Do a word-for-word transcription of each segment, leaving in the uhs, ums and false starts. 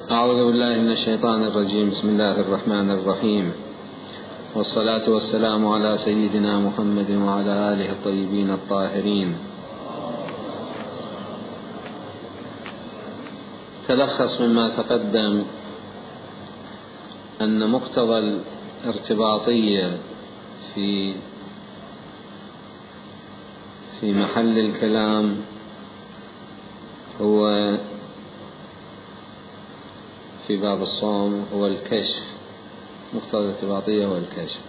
أعوذ بالله من الشيطان الرجيم. بسم الله الرحمن الرحيم، والصلاة والسلام على سيدنا محمد وعلى آله الطيبين الطاهرين. تلخص مما تقدم أن مقتضى الارتباطية في في محل الكلام هو في باب الصوم هو الكشف. مقتضى الارتباطية هو الكشف.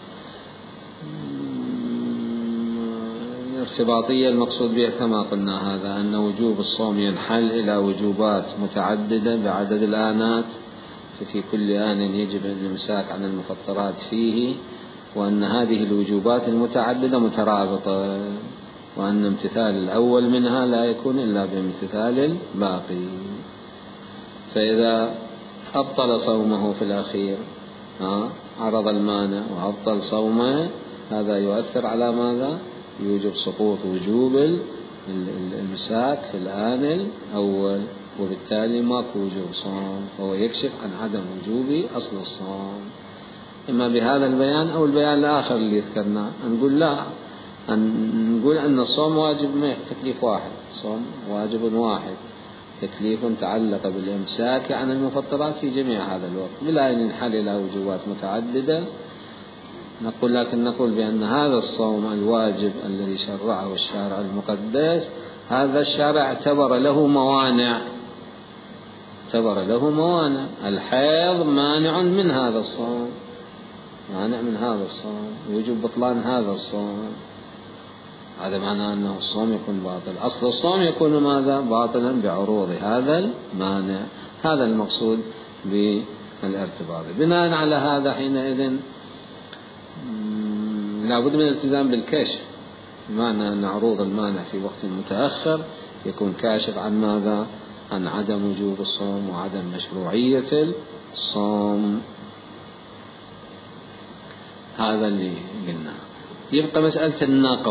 الارتباطية المقصود بها كما قلنا هذا أن وجوب الصوم ينحل إلى وجوبات متعددة بعدد الآنات، ففي كل آن يجب الإمساك عن المفطرات فيه، وأن هذه الوجوبات المتعددة مترابطة، وأن امتثال الأول منها لا يكون إلا بامتثال الباقي. فإذا أبطل صومه في الأخير عرض المانع وأبطل صومه، هذا يؤثر على ماذا؟ يوجب سقوط وجوب الإمساك في الآن الأول، وبالتالي ماكو وجوب صوم، فهو يكشف عن عدم وجوب أصل الصوم، إما بهذا البيان أو البيان الآخر اللي ذكرناه. نقول لا، أن نقول أن الصوم واجب، تكليف واحد، صوم واجب واحد، تكليف تعلق بالإمساك عن المفطرات في جميع هذا الوقت بلا أن ينحل إلى وجوبات متعددة. نقول لكن نقول بأن هذا الصوم الواجب الذي شرعه الشارع المقدس، هذا الشارع اعتبر له موانع، اعتبر له موانع. الحيض مانع من هذا الصوم، مانع من هذا الصوم، يوجب بطلان هذا الصوم. هذا معناه أنه الصوم يكون باطل. أصل الصوم يكون ماذا؟ باطلا بعروض هذا المانع. هذا المقصود بالارتباط. بناء على هذا حينئذ لابد من الالتزام بالكشف، بمعنى أن عروض المانع في وقت متأخر يكون كاشف عن ماذا؟ عن عدم وجوب الصوم وعدم مشروعية الصوم. هذا اللي قلنا. يبقى مسألة النقض.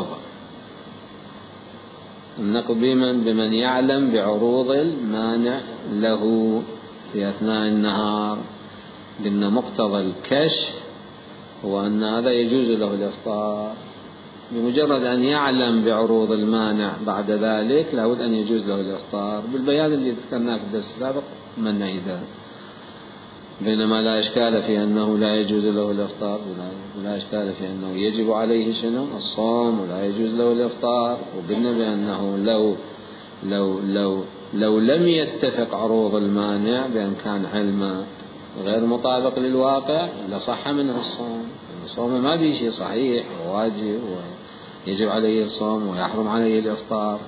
النقض بمن؟ بمن يعلم بعروض المانع له في أثناء النهار. قلنا مقتضى الكشف هو أن هذا يجوز له الإفطار، بمجرد أن يعلم بعروض المانع بعد ذلك لابد أن يجوز له الإفطار، بالبيان اللي ذكرناه في الدرس السابق من نعيده. بينما لا إشكال في أنه لا يجوز له الإفطار، ولا إشكال في أنه يجب عليه شنو؟ الصوم، ولا يجوز له الإفطار. وقلنا بأنه لو لو لو لو لم يتفق عروض المانع بأن كان علمه غير مطابق للواقع لصح منه الصوم. الصوم ما به شيء صحيح وواجب ويجب عليه الصوم ويحرم عليه الإفطار.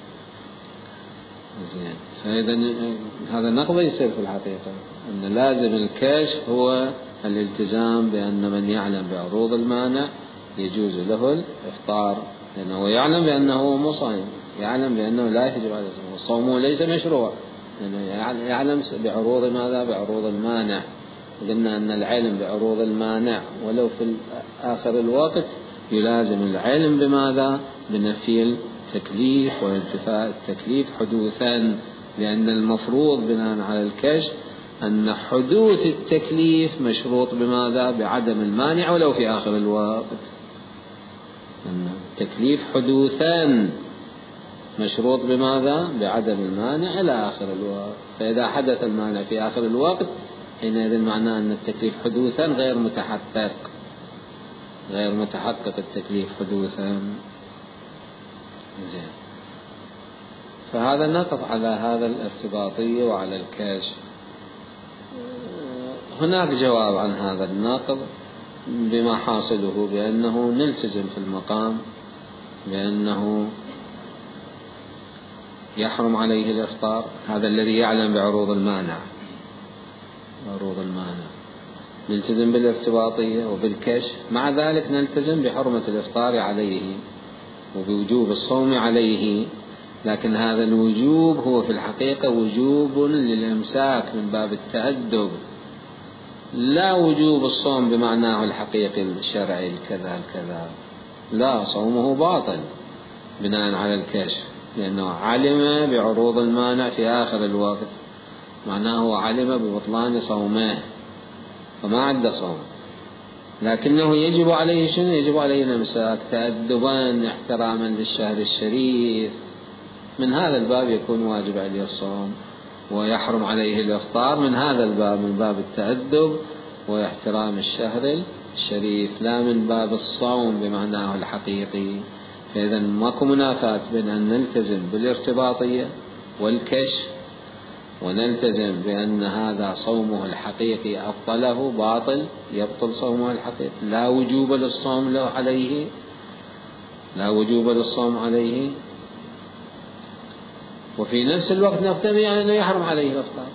زين. فإذا هذا النقض يصير في الحقيقة أن لازم الكشف هو الالتزام بأن من يعلم بعروض المانع يجوز له الإفطار، لأنه يعلم بأنه مصائم، يعلم بأنه لا يجب عليه الصوم، والصوم ليس مشروع، لأنه يعلم بعروض ماذا؟ بعروض المانع. قلنا أن العلم بعروض المانع ولو في آخر الوقت يلازم العلم بماذا؟ بنفي التكليف وانتفاء التكليف حدوثا، لأن المفروض بناء على الكشف أن حدوث التكليف مشروط بماذا؟ بعدم المانع ولو في آخر الوقت. أن التكليف حدوثا مشروط بماذا؟ بعدم المانع إلى آخر الوقت. فإذا حدث المانع في آخر الوقت حينئذ معناه أن التكليف حدوثا غير متحقق، غير متحقق التكليف حدوثا. زين. فهذا نقف على هذا الارتباطية وعلى الكشف. هناك جواب عن هذا النقض بما حاصله بأنه نلتزم في المقام بأنه يحرم عليه الإفطار، هذا الذي يعلم بعروض المانع، عروض المانع نلتزم بالارتباطية وبالكشف، مع ذلك نلتزم بحرمة الإفطار عليه وبوجوب الصوم عليه. لكن هذا الوجوب هو في الحقيقة وجوب للإمساك من باب التأدب، لا وجوب الصوم بمعناه الحقيقي الشرعي الكذا الكذا، لا، صومه باطل بناء على الكشف، لأنه علم بعروض المانع في آخر الوقت. معناه علم ببطلان صومه فما عنده صوم، لكنه يجب عليه شنو؟ يجب عليه الإمساك تأدبا احتراما للشهر الشريف. من هذا الباب يكون واجب عليه الصوم، ويحرم عليه الإفطار من هذا الباب، من باب التأدب واحترام الشهر الشريف، لا من باب الصوم بمعناه الحقيقي. فإذا ماكو منافاة بين أن نلتزم بالارتباطية والكشف ونلتزم بأن هذا صومه الحقيقي أبطله باطل، يبطل صومه الحقيقي، لا وجوب للصوم له عليه، لا وجوب للصوم عليه، وفي نفس الوقت نفترض أنه يحرم عليه الإفطار.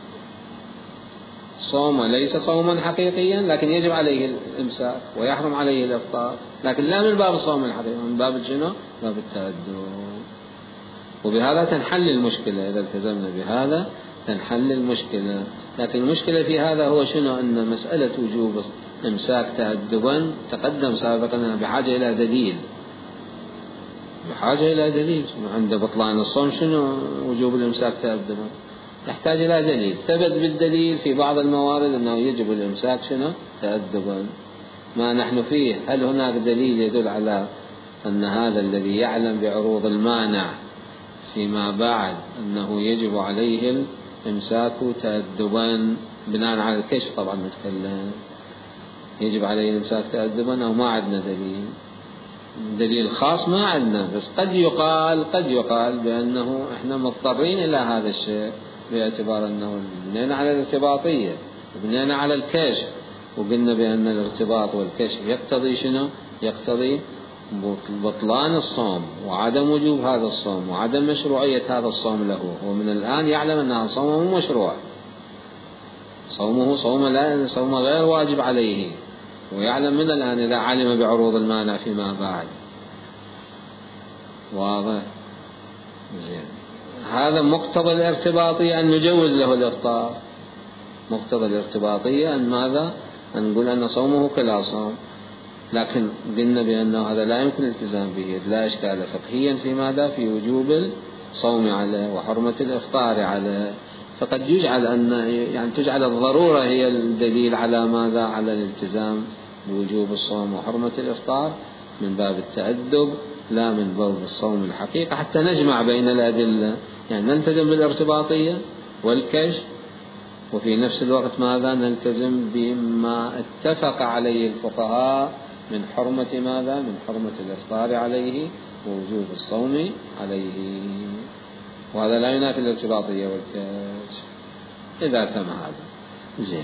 صوم ليس صوما حقيقيا لكن يجب عليه الإمساك ويحرم عليه الإفطار، لكن لا من باب الصوم الحقيقي، من باب شنو؟ باب التأدب. وبهذا تنحل المشكلة، إذا التزمنا بهذا تنحل المشكلة. لكن المشكلة في هذا هو شنو؟ أن مسألة وجوب إمساك تأدبا تقدم سابقا بحاجة إلى دليل، بحاجة إلى دليل. عند بطلان الصوم شنو وجوب الإمساك تأدبا؟ يحتاج إلى دليل، ثبت بالدليل في بعض الموارد أنه يجب الإمساك شنو؟ تأدبا. ما نحن فيه، هل هناك دليل يدل على أن هذا الذي يعلم بعروض المانع فيما بعد أنه يجب عليه الإمساك تأدبا بناء على الكشف؟ طبعا نتكلم يجب عليه الإمساك تأدبا أو ما عندنا دليل، دليل خاص ما عندنا، بس قد يقال قد يقال بأنه إحنا مضطرين إلى هذا الشيء باعتبار أنه بنينا على الارتباطية وبنينا على الكشف، وقلنا بأن الارتباط والكشف يقتضي شنو؟ يقتضي بطلان الصوم وعدم وجوب هذا الصوم وعدم مشروعية هذا الصوم له. ومن الآن يعلم أن صومه مشروع، صومه صوم لا صوم غير واجب عليه، ويعلم من الآن إذا علم بعروض المانع فيما بعد. واضح؟ زين. هذا مقتضى الارتباطية أن نجوز له الإفطار، مقتضى الارتباطية أن ماذا؟ أن نقول أن صومه كلا صوم، لكن قلنا بأنه هذا لا يمكن الالتزام به، لا إشكال فقهيا في ماذا؟ في وجوب الصوم عليه وحرمة الإفطار عليه. فقد يجعل أن يعني تجعل الضرورة هي الدليل على ماذا؟ على الالتزام بوجوب الصوم وحرمة الإفطار من باب التأدب لا من باب الصوم الحقيقة، حتى نجمع بين الأدلة، يعني نلتزم بالارتباطية والكشف وفي نفس الوقت ماذا؟ نلتزم بما اتفق عليه الفقهاء من حرمة ماذا؟ من حرمة الإفطار عليه ووجوب الصوم عليه. وهذا لا ينافي الارتباطية والكشف إذا تم هذا. زين.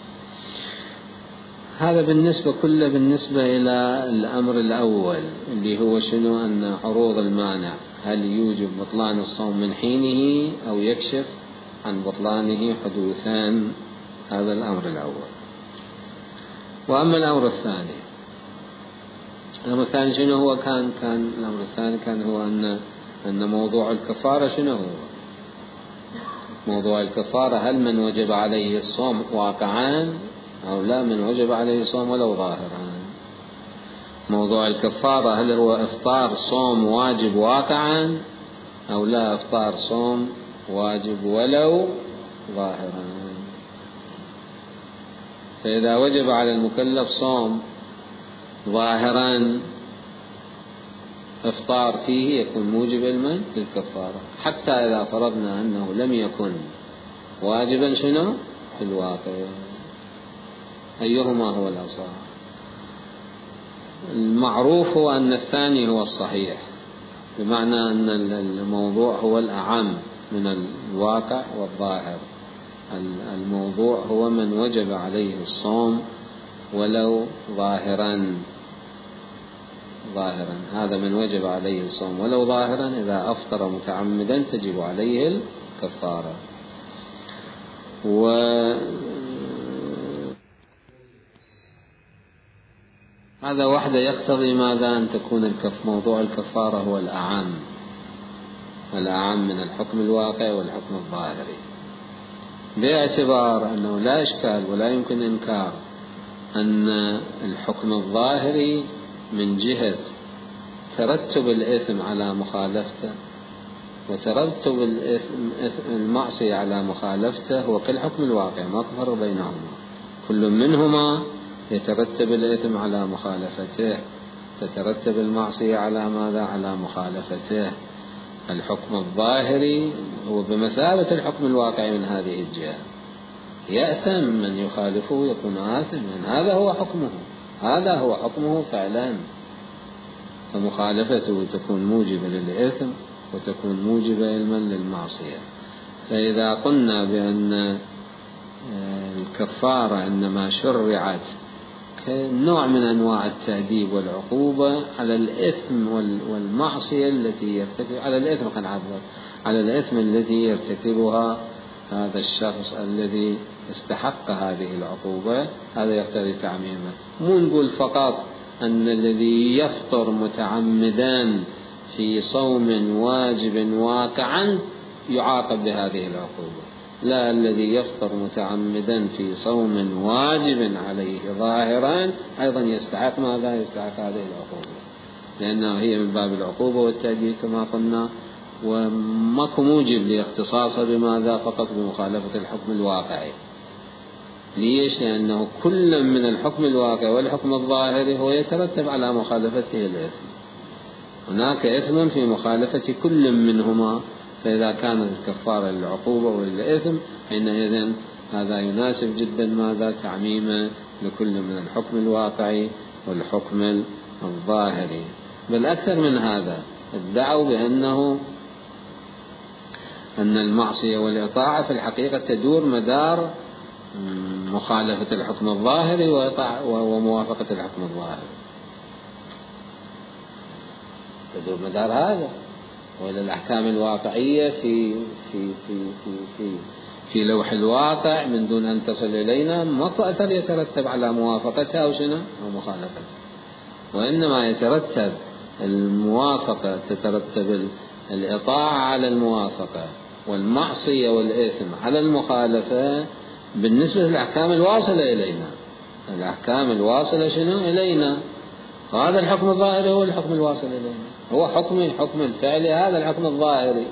هذا بالنسبة كله بالنسبة إلى الأمر الأول اللي هو شنو؟ أن عروض المانع هل يوجب بطلان الصوم من حينه أو يكشف عن بطلانه حدوثا؟ هذا الأمر الأول. وأما الأمر الثاني، الأمر الثاني شنو هو؟ كان كان الأمر الثاني كان هو أن أن موضوع الكفارة شنو هو؟ موضوع الكفارة هل من وجب عليه الصوم واقعا أو لا من وجب عليه الصوم ولو ظاهرا؟ موضوع الكفارة هل هو إفطار صوم واجب واقعا أو لا إفطار صوم واجب ولو ظاهرا؟ فإذا وجب على المكلف صوم ظاهرا إفطار فيه يكون موجب المن للكفارة، حتى إذا فرضنا أنه لم يكن واجبا شنو في الواقع. أيهما هو الأصح؟ المعروف هو أن الثاني هو الصحيح، بمعنى أن الموضوع هو الأعم من الواقع والظاهر. الموضوع هو من وجب عليه الصوم ولو ظاهرا ظاهرا هذا من وجب عليه الصوم ولو ظاهرا إذا أفطر متعمدا تجب عليه الكفارة. و هذا وحده يقتضي ماذا؟ أن تكون الكف موضوع الكفارة هو الأعم الأعم من الحكم الواقع والحكم الظاهري، باعتبار أنه لا إشكال ولا يمكن إنكار أن الحكم الظاهري من جهة ترتب الإثم على مخالفته وترتب المعصية على مخالفته هو كالحكم الواقع، ما تفرق بينهما، كل منهما يترتب الإثم على مخالفته، تترتب المعصية على ماذا؟ على مخالفته. الحكم الظاهري هو بمثابة الحكم الواقعي من هذه الجهة، يأثم من يخالفه يكون آثما، هذا هو حكمه، هذا هو حكمه فعلا. فمخالفته تكون موجبة للإثم وتكون موجبة علما للمعصية. فإذا قلنا بأن الكفارة إنما شرعت كنوع من أنواع التأديب والعقوبة على الإثم والمعصية التي يرتكب على الإثم قد عبر على الإثم الذي يرتكبها هذا الشخص الذي استحق هذه العقوبة، هذا يقتضي تعميمه. مو نقول فقط أن الذي يفطر متعمدا في صوم واجب واقعا يعاقب بهذه العقوبة، لا، الذي يفطر متعمدا في صوم واجب عليه ظاهرا أيضا يستحق ماذا؟ يستحق هذه العقوبة، لأنها هي من باب العقوبة والتأديب كما قلنا، وماكو موجب لاختصاصها بماذا؟ فقط بمخالفة الحكم الواقعي. ليش؟ لأنه كل من الحكم الواقعي والحكم الظاهري هو يترتب على مخالفته الإثم، هناك إثم في مخالفة كل منهما. فإذا كانت الكفارة للعقوبة وللإثم حينئذ هذا يناسب جدا ماذا؟ تعميمه لكل من الحكم الواقعي والحكم الظاهري. بل أكثر من هذا، ادعوا بأنه أن المعصية والإطاعة في الحقيقة تدور مدار مخالفة الحكم الظاهري وموافقة الحكم الظاهري، تدور مدار هذا. وإلى الأحكام الواقعية في في في في في في لوح الواقع من دون أن تصل إلينا ما أثر يترتب على موافقتها أو شنو أو مخالفتها، وإنما يترتب الموافقة، تترتب الإطاعة على الموافقة والمعصية والإثم على المخالفة بالنسبة للأحكام الواصلة إلينا. الأحكام الواصلة شنو إلينا؟ هذا الحكم الظاهري هو الحكم الواصل إلينا، هو حكم حكم الفعل، هذا الحكم الظاهري.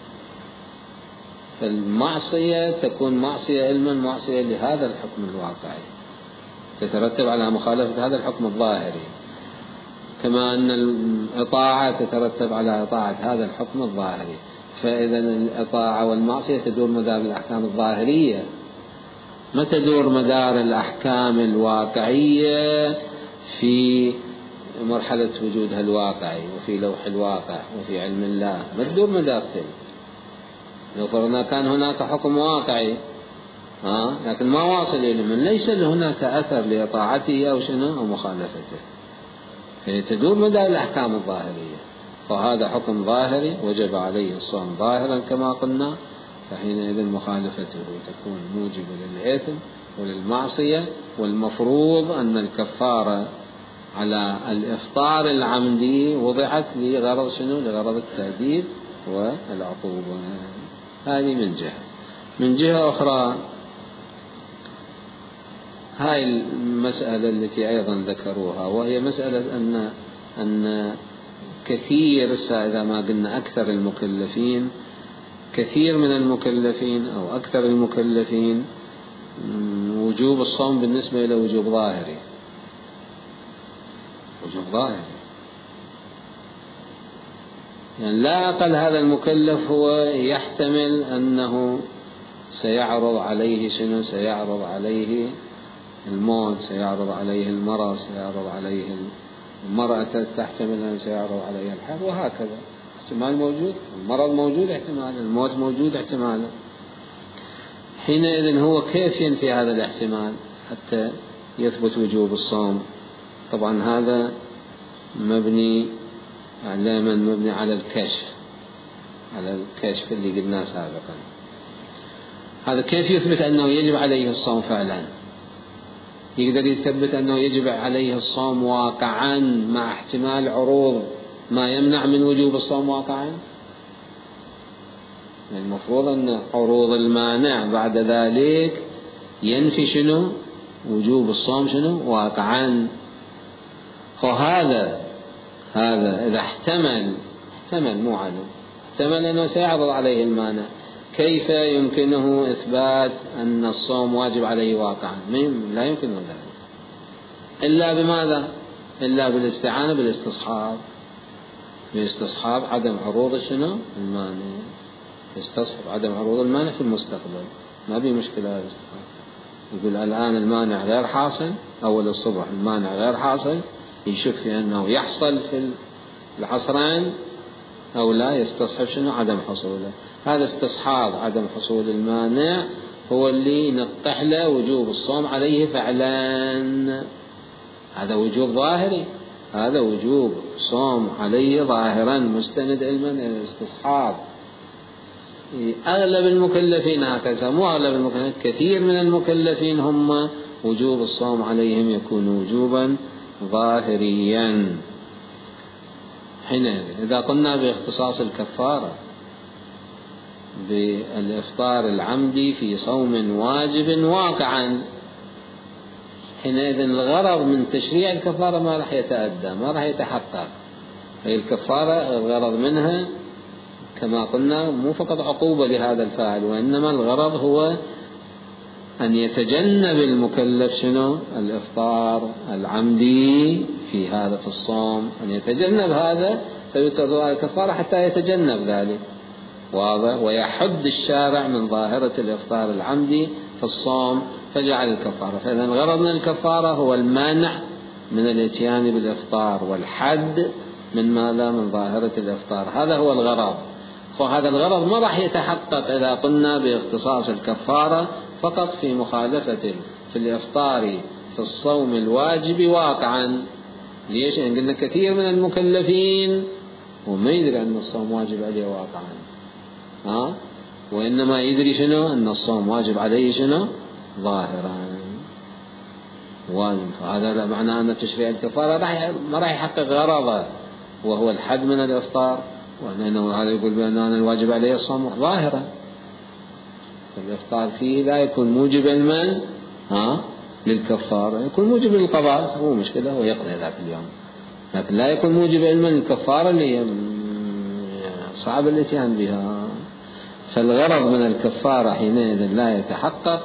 فالمعصية تكون معصية علما، معصية لهذا الحكم الواقعي، تترتب على مخالفة هذا الحكم الظاهري، كما أن الإطاعة تترتب على إطاعة هذا الحكم الظاهري. فإذا الإطاعة والمعصية تدور مدار الأحكام الظاهرية، ما تدور مدار الأحكام الواقعية في مرحلة وجودها الواقعي وفي لوح الواقع وفي علم الله، ما تدور مدار تلك. لو فرضنا كان هناك حكم واقعي ها لكن ما واصل إلى من ليس هناك أثر لإطاعته أو شنو أو مخالفته، فهي تدور مدار الأحكام الظاهرية. فهذا حكم ظاهري وجب عليه الصوم ظاهرا كما قلنا، فحينئذ مخالفته تكون موجبة للإثم وللمعصية. والمفروض أن الكفارة على الإفطار العمدي وضعت لغرض شنو؟ لغرض التأديب والعقوبة. هذه من جهة. من جهة أخرى هاي المسألة التي أيضا ذكروها، وهي مسألة أن أن كثير، إذا ما قلنا أكثر المكلفين، كثير من المكلفين أو أكثر المكلفين وجوب الصوم بالنسبة إلى وجوب ظاهري، وجوب ظاهري، يعني لا أقل هذا المكلف هو يحتمل أنه سيعرض عليه شنو؟ سيعرض عليه الموت، سيعرض عليه المرض، سيعرض عليه المرأة، تحتمل أن سيعرض عليها الحال، وهكذا. احتمال موجود، المرض موجود احتمال، الموت موجود احتمال. حينئذ هو كيف ينفي هذا الاحتمال حتى يثبت وجوب الصوم؟ طبعا هذا مبني علما مبني على الكشف، على الكشف اللي قلناه سابقا. هذا كيف يثبت أنه يجب عليه الصوم فعلا؟ يقدر يثبت أنه يجب عليه الصوم واقعا مع احتمال عروض ما يمنع من وجوب الصوم واقعا؟ المفروض أن عروض المانع بعد ذلك ينفي شنو؟ وجوب الصوم شنو؟ واقعا. فهذا هذا إذا احتمل احتمل مو علم محتمل أنه سيعرض عليه المانع. كيف يمكنه إثبات أن الصوم واجب عليه واقعا؟ لا يمكنه ذلك إلا بماذا؟ إلا بالاستعانة بالاستصحاب، باستصحاب عدم عروض شنو؟ المانع. يستصحب عدم عروض المانع في المستقبل، ما بي مشكلة هذا الاستصحاب. يقول الآن المانع غير حاصل، أول الصبح المانع غير حاصل، يشك في أنه يحصل في العصرين أو لا، يستصحب شنو؟ عدم حصوله. هذا استصحاب عدم حصول المانع هو اللي نطح له وجوب الصوم عليه فعلا. هذا وجوب ظاهري، هذا وجوب صوم عليه ظاهرا مستند علما إلى الاستصحاب. أغلب المكلفين هكذا، مو أغلب المكلفين، كثير من المكلفين هم وجوب الصوم عليهم يكون وجوبا ظاهريا. حينئذ إذا قلنا باختصاص الكفارة بالإفطار العمدي في صوم واجب واقعا، حينئذ الغرض من تشريع الكفارة ما راح يتأدى، ما راح يتحقق. هي الكفارة الغرض منها كما قلنا مو فقط عقوبة لهذا الفاعل، وإنما الغرض هو أن يتجنب المكلف شنو؟ الإفطار العمدي في هذا في الصوم، أن يتجنب هذا، فيترضى الكفارة حتى يتجنب ذلك. واضح؟ ويحد الشارع من ظاهرة الإفطار العمدي في الصوم فجعل الكفارة. فإذا الغرض من الكفارة هو المانع من الاتيان بالإفطار، والحد من ماذا؟ من ظاهرة الإفطار. هذا هو الغرض. وهذا الغرض ما راح يتحقق إذا قلنا باختصاص الكفارة فقط في مخالفة في الإفطار في الصوم الواجب واقعا. ليش؟ لأن قلنا كثير من المكلفين وما يدري أن الصوم واجب عليه واقعا، ها؟ وإنما يدري شنو؟ أن الصوم واجب عليه شنو؟ ظاهرا واجب. فهذا معناه أن تشريع الكفارة ما راح يحقق غرضه وهو الحد من الإفطار، وأنه هذا يقول بأن الواجب عليه الصوم ظاهرا. الإفطار فيه لا يكون موجب المن ها للكفارة، يكون موجب للقضاء، هو مشكلة ويقضي ذاك اليوم، لكن لا يكون موجب المن للكفارة اللي صعب الاتيان بها. فالغرض من الكفارة حينئذ لا يتحقق،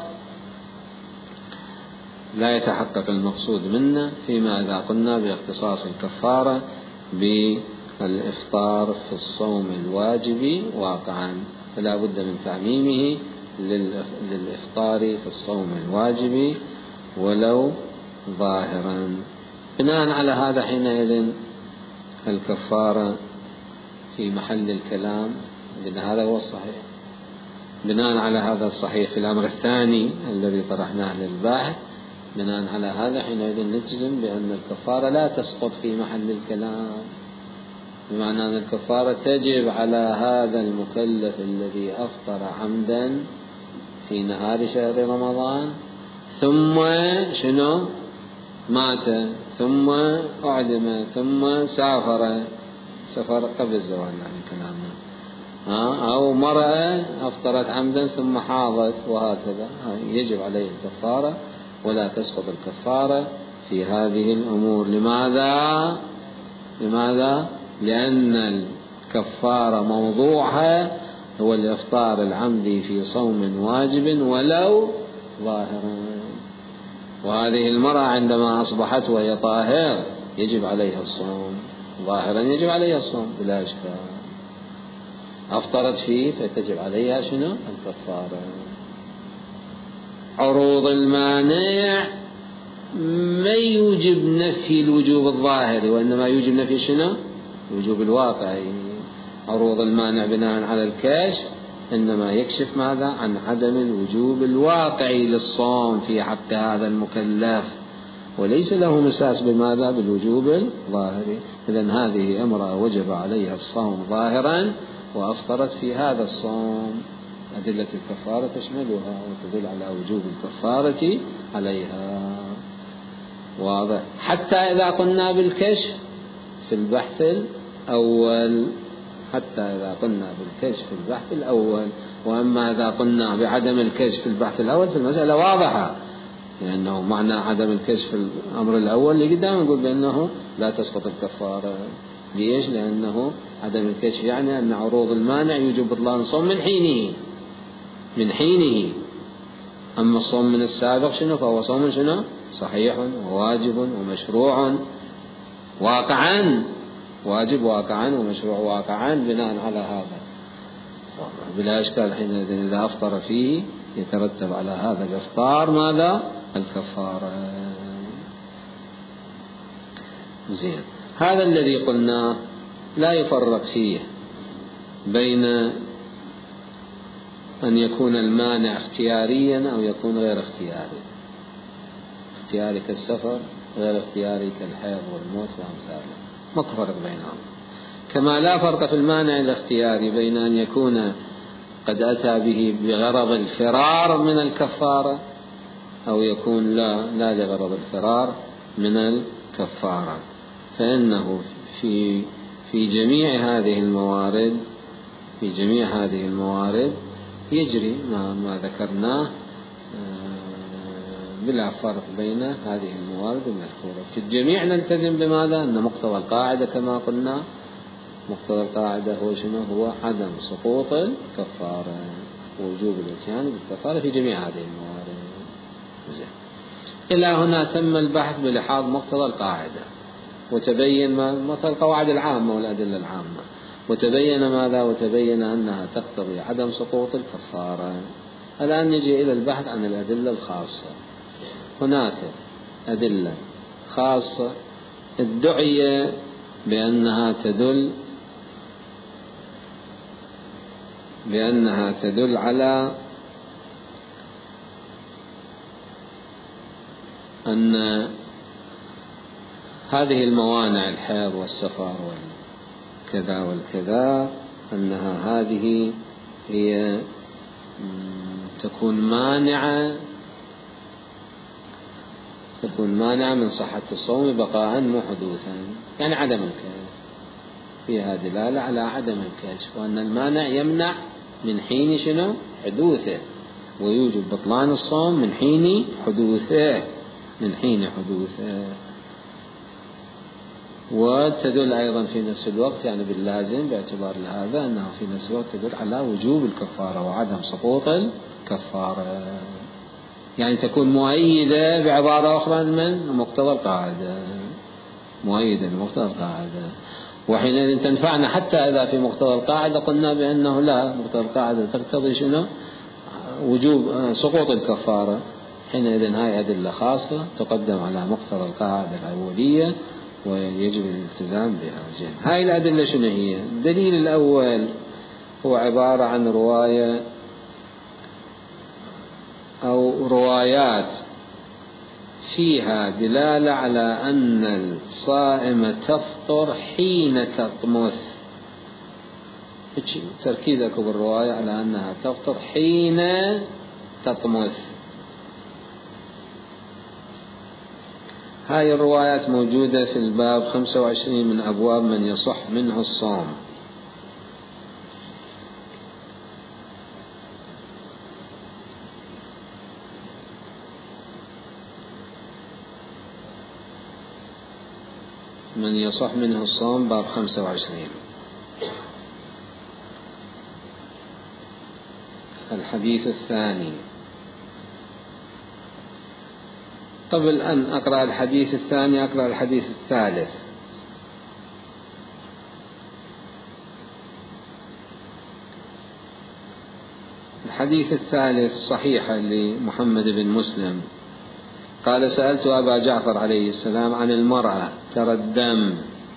لا يتحقق المقصود منه فيما إذا قلنا باختصاص الكفارة بالإفطار في الصوم الواجب واقعا، فلا بد من تعميمه للإفطار في الصوم الواجب ولو ظاهرا. بناء على هذا حينئذ الكفارة في محل الكلام، لأن هذا هو الصحيح. بناء على هذا الصحيح في الأمر الثاني الذي طرحناه للباحث، بناء على هذا حينئذ نجزم بأن الكفارة لا تسقط في محل الكلام، بمعنى أن الكفارة تجب على هذا المكلف الذي أفطر عمدا في نهار شهر رمضان ثم شنو مات ثم أعدم ثم سافر سفر قبل الزوال يعني كلامنا، أو مرأة أفطرت عمدا ثم حاضت وهكذا، يجب عليه الكفارة ولا تسقط الكفارة في هذه الأمور. لماذا؟ لماذا؟ لأن الكفارة موضوعها هو الإفطار العمدي في صوم واجب ولو ظاهرا، وهذه المرأة عندما أصبحت وهي طاهر يجب عليها الصوم، ظاهرا يجب عليها الصوم بلا إشكال، أفطرت فيه فتجب عليها شنو؟ الكفارة. عروض المانع ما يوجب نفي الوجوب الظاهري، وإنما يوجب نفي شنو؟ الوجوب الواقعي. عروض المانع بناء على الكشف إنما يكشف ماذا؟ عن عدم الوجوب الواقعي للصوم في حق هذا المكلف، وليس له مساس بماذا؟ بالوجوب الظاهري. إذن هذه امرأة وجب عليها الصوم ظاهرا وأفطرت في هذا الصوم، أدلة الكفارة تشملها وتدل على وجوب الكفارة عليها. واضح؟ حتى إذا قلنا بالكشف في البحث الأول، حتى إذا قلنا بالكشف في البحث الأول. وأما إذا قلنا بعدم الكشف في البحث الأول فالمسألة واضحة، لأنه معنى عدم الكشف في الأمر الأول اللي قدام نقول بأنه لا تسقط الكفارة. ليش؟ لأنه عدم الكشف يعني أن عروض المانع يوجب بطلان الصوم من حينه من حينه أما الصوم من السابق شنو؟ فهو صوم شنو؟ صحيح وواجب ومشروع واقعا، واجب واقعا ومشروع واقعا بناء على هذا بلا إشكال. حينئذ إذا أفطر فيه يترتب على هذا الإفطار ماذا؟ الكفارة. زين، هذا الذي قلناه لا يفرق فيه بين أن يكون المانع اختياريا أو يكون غير اختياري، اختياري كالسفر غير اختياري كالحيض والموت وأمثاله، ما فرق بينهم. كما لا فرق في المانع الاختياري بين أن يكون قد أتى به بغرض الفرار من الكفارة أو يكون لا لا لغرض الفرار من الكفارة، فإنه في في جميع هذه الموارد في جميع هذه الموارد يجري ما, ما ذكرناه بلا فرق بين هذه الموارد المذكورة. في الجميع نلتزم بماذا؟ أن مقتضى القاعدة كما قلنا، مقتضى القاعدة هو شنو؟ هو عدم سقوط الكفارة ووجوب الاتيان بالكفارة في جميع هذه الموارد. زين، إلى هنا تم البحث بلحاظ مقتضى القاعدة وتبين مقتضى القواعد العامة والأدلة العامة، وتبين ماذا؟ وتبين أنها تقتضي عدم سقوط الكفارة. الآن نجي إلى البحث عن الأدلة الخاصة. هناك أدلة خاصة ادعي بأنها تدل بأنها تدل على أن هذه الموانع الحيض والسفر والكذا والكذا أنها هذه هي تكون مانعة تكون مانعة من صحة الصوم بقاء مو حدوثا، يعني عدم الكشف فيها دلالة على عدم الكشف، وأن المانع يمنع من حين شنو؟ حدوثه، ويوجب بطلان الصوم من حين حدوثه من حين حدوثه. وتدل أيضا في نفس الوقت يعني باللازم باعتبار هذا أنه في نفس الوقت تدل على وجوب الكفارة وعدم سقوط الكفارة، يعني تكون مؤيدة بعبارة أخرى من مقتضى القاعدة، مؤيدة لمقتضى القاعدة. وحينئذ تنفعنا حتى إذا في مقتضى القاعدة قلنا بأنه لا، مقتضى القاعدة تقتضي شنو؟ وجوب سقوط الكفارة. حينئذ هاي أدلة خاصة تقدم على مقتضى القاعدة الأولية ويجب الالتزام بها. زين، هاي الأدلة شنو هي؟ الدليل الأول هو عبارة عن رواية أو روايات فيها دلالة على أن الصائم تفطر حين تطمث. تركيزك بالرواية على أنها تفطر حين تطمث. هاي الروايات موجودة في الباب خمسة وعشرين من أبواب من يصح منه الصوم. من يصح منه الصوم باب خمسة وعشرين. الحديث الثاني. قبل أن أقرأ الحديث الثاني أقرأ الحديث الثالث. الحديث الثالث صحيحة لمحمد بن مسلم قال: سألت أبا جعفر عليه السلام عن المرأة ترى الدم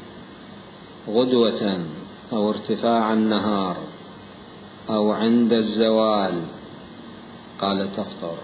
غدوة أو ارتفاع النهار أو عند الزوال، قال تفطر.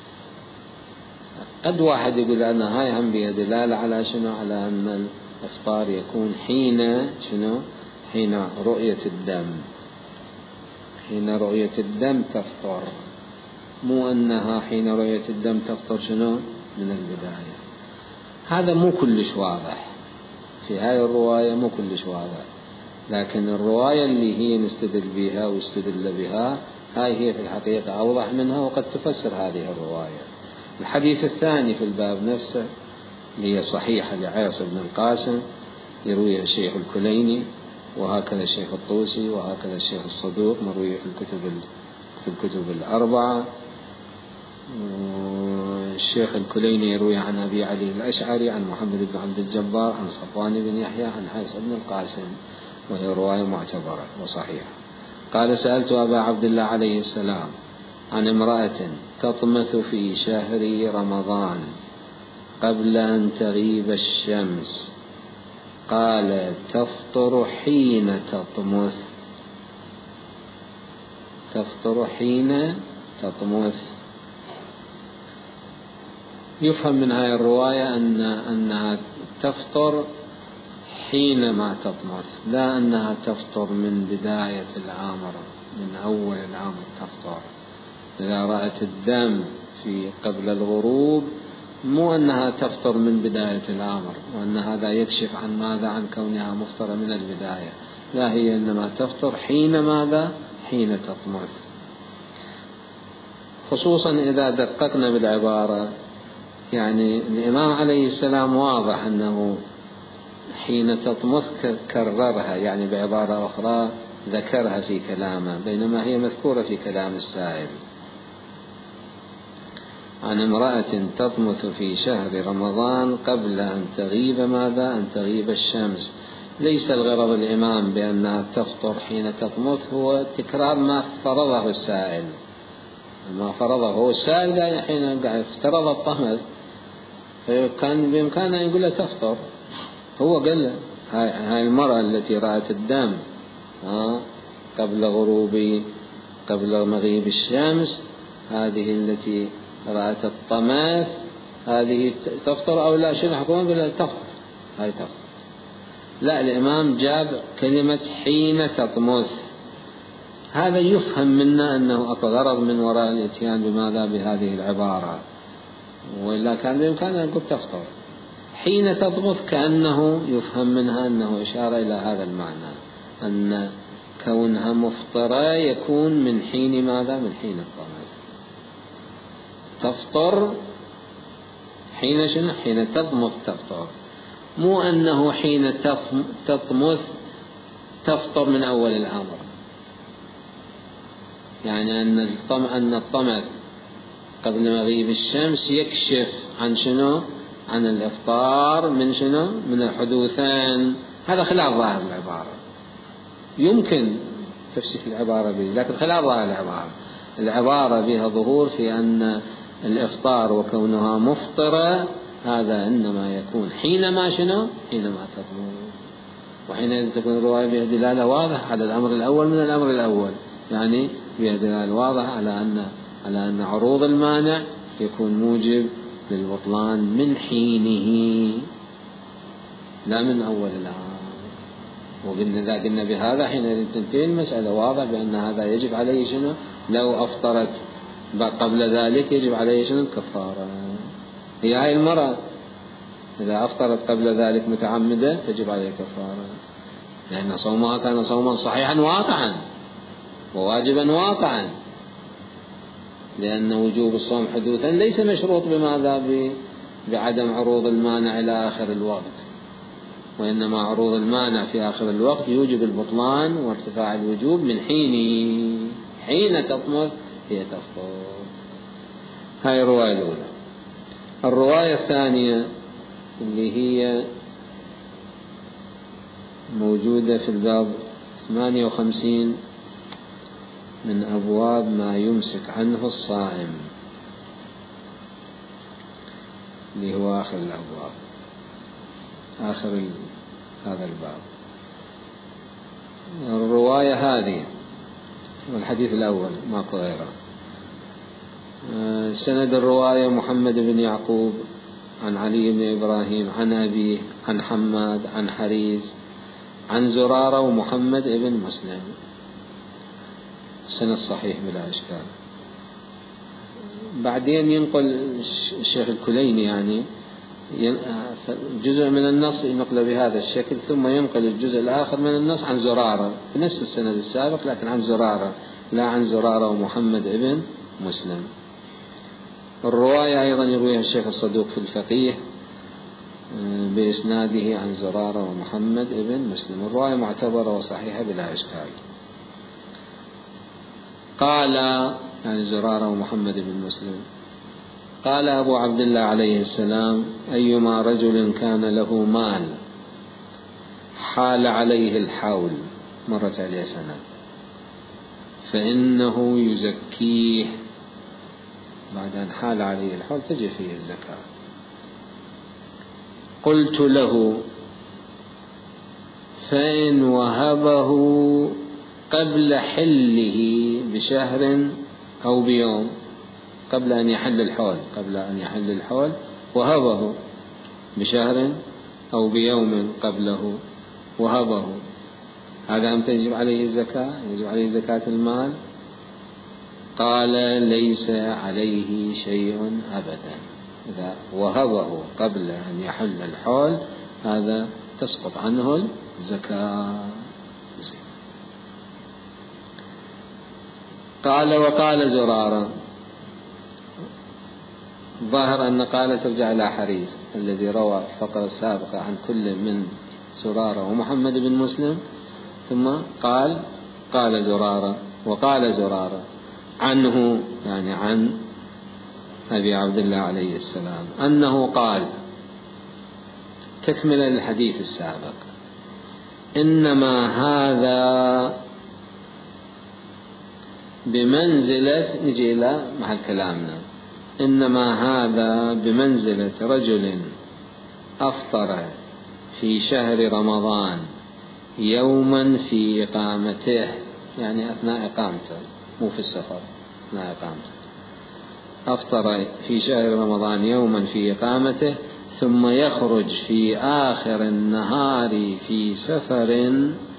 قد واحد يقول أن هاي هم بها دلالة على شنو؟ على أن الإفطار يكون حين شنو؟ حين رؤية الدم، حين رؤية الدم تفطر، مو أنها حين رؤية الدم تفطر شنو؟ من البداية. هذا مو كلش واضح في هاي الرواية، مو كلش واضح، لكن الرواية اللي هي نستدل بها ويستدل بها هاي هي في الحقيقة أوضح منها وقد تفسر هذه الرواية. الحديث الثاني في الباب نفسه اللي هي صحيحة لعياص بن القاسم يرويها الشيخ الكليني، وهكذا الشيخ الطوسي، وهكذا الشيخ الصدوق مروية في الكتب في الكتب الأربعة. الشيخ الكليني يروي عن أبي علي الأشعري عن محمد بن عبد الجبار عن صفوان بن يحيى عن حسن بن القاسم، وهي رواية معتبرة وصحيحة. قال: سألت أبا عبد الله عليه السلام عن امرأة تطمث في شهر رمضان قبل أن تغيب الشمس، قال: تفطر حين تطمث. تفطر حين تطمث. يفهم من هذه الرواية أن أنها تفطر حينما تطمث، لا أنها تفطر من بداية العامر، من أول العامر تفطر. إذا رأت الدم في قبل الغروب مو أنها تفطر من بداية العامر، وأن هذا يكشف عن ماذا؟ عن كونها مفطرة من البداية. لا، هي إنما تفطر حين ماذا؟ حين تطمث. خصوصا إذا دققنا بالعبارة، يعني الإمام عليه السلام واضح أنه حين تطمث كررها، يعني بعبارة أخرى ذكرها في كلامه، بينما هي مذكورة في كلام السائل. عن امرأة تطمث في شهر رمضان قبل أن تغيب ماذا؟ أن تغيب الشمس. ليس الغرض الإمام بأنها تفطر حين تطمث هو تكرار ما فرضه السائل، ما فرضه هو السائل قال حين قاعد افترض الطمث، كان بإمكانه يقول له تفطر. هو قال له هاي, هاي المرأة التي رأت الدم ها قبل غروب قبل مغيب الشمس، هذه التي رأت الطمث، هذه تفطر أو لا؟ شنو حكومة؟ قال له تفطر، هاي تفطر. لا، الإمام جاب كلمة حين تطمث. هذا يفهم منا أنه غرض من وراء الاتيان بماذا؟ بهذه العبارة، وإلا كان بإمكانه يقول تفطر. حين تطمث كأنه يفهم منها أنه إشارة إلى هذا المعنى، أن كونها مفطرة يكون من حين ماذا؟ من حين الطمث. تفطر حين شنو؟ حين تطمث تفطر، مو أنه حين تطمث تفطر من أول الأمر. يعني أن أن الطمث قبل مغيب الشمس يكشف عن شنو؟ عن الإفطار من شنو؟ من الحدوثين. هذا خلاف ظاهر العبارة، يمكن تفسير العبارة به، لكن خلاف ظاهر العبارة. العبارة بها ظهور في أن الإفطار وكونها مفطرة هذا إنما يكون حينما شنو؟ حينما تطمث. وحينئذ تكون الرواية بها دلالة واضحة على الأمر الأول من الأمر الأول، يعني بها دلالة واضحة على أن على أن عروض المانع يكون موجب للبطلان من حينه لا من أول الأمر. وقلنا إذا قلنا بهذا حين تنتهي المسألة واضح بأن هذا يجب عليه شنو؟ لو أفطرت قبل ذلك يجب عليه شنو؟ الكفارة. هي هاي المرأة إذا أفطرت قبل ذلك متعمدة تجب عليه كفارة، لأن صومها كان صوما صحيحا واقعا وواجبا واقعا، لأن وجوب الصوم حدوثا ليس مشروط بماذا؟ بعدم عروض المانع إلى آخر الوقت، وإنما عروض المانع في آخر الوقت يوجب البطلان وارتفاع الوجوب من حينه. حين تطمث هي تفطر. هاي الرواية الأولى. الرواية الثانية اللي هي موجودة في الباب ثمانية وخمسين من أبواب ما يمسك عنه الصائم، اللي هو آخر الأبواب، آخر هذا الباب. الرواية هذه والحديث الأول ماكو غيره. سند الرواية محمد بن يعقوب عن علي بن إبراهيم عن أبيه عن حماد عن حريز عن زرارة ومحمد بن مسلم. السند صحيح بلا إشكال. بعدين ينقل الشيخ الكليني يعني جزء من النص ينقل بهذا الشكل، ثم ينقل الجزء الآخر من النص عن زرارة بنفس السند السابق، لكن عن زرارة لا عن زرارة ومحمد بن مسلم. الرواية أيضا يرويها الشيخ الصدوق في الفقيه بإسناده عن زرارة ومحمد ابن مسلم. الرواية معتبرة وصحيحة بلا إشكال. قال يعني زرارة ومحمد بن مسلم قال أبو عبد الله عليه السلام: أيما رجل كان له مال حال عليه الحول، مرت عليه سنة، فإنه يزكيه. بعد أن حال عليه الحول تجي فيه الزكاة. قلت له: فإن وهبه قبل حله بشهر أو بيوم، قبل أن يحل الحول قبل أن يحل الحول وهبه بشهر أو بيوم قبله وهبه، هذا أم تجب عليه الزكاة؟ يجب عليه زكاة المال؟ قال: ليس عليه شيء أبدا. إذا وهبه قبل أن يحل الحول هذا تسقط عنه الزكاة. قال: وقال زرارة، ظاهر أن قال ترجع إلى حريز الذي روى الفقرة السابقة عن كل من زرارة ومحمد بن مسلم، ثم قال قال زرارة وقال زرارة عنه، يعني عن أبي عبد الله عليه السلام، أنه قال تكمل الحديث السابق: إنما هذا بمنزلة، نجي إلى محل كلامنا، إنما هذا بمنزلة رجل أفطر في شهر رمضان يوما في إقامته، يعني أثناء إقامته، مو في السفر، أثناء إقامته، أفطر في شهر رمضان يوما في إقامته ثم يخرج في آخر النهار في سفر،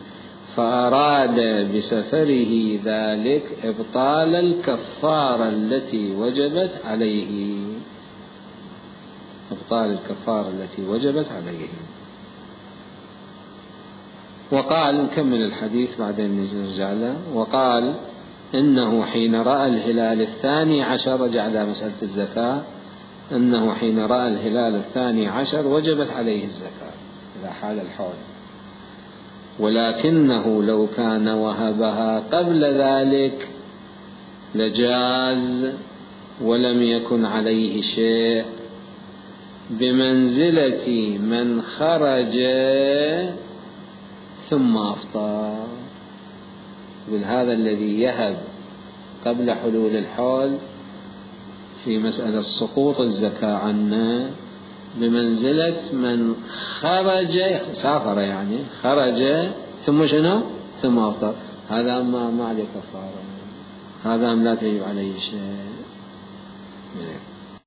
فأراد بسفره ذلك إبطال الكفارة التي وجبت عليه، إبطال الكفارة التي وجبت عليه. وقال، نكمل الحديث بعدين نرجع له. وقال: إنه حين رأى الهلال الثاني عشر، رجع على مسألة الزكاة، إنه حين رأى الهلال الثاني عشر وجبت عليه الزكاة إذا حال الحول، ولكنه لو كان وهبها قبل ذلك لجاز ولم يكن عليه شيء، بمنزلة من خرج ثم أفطر. هذا الذي يهب قبل حلول الحول في مسألة سقوط الزكاة عنه بمنزلة من خرج، سافر يعني خرج ثم شنو ثم أفطر، هذا ما ما عليه كفارة، هذا لا تجب عليه شيء.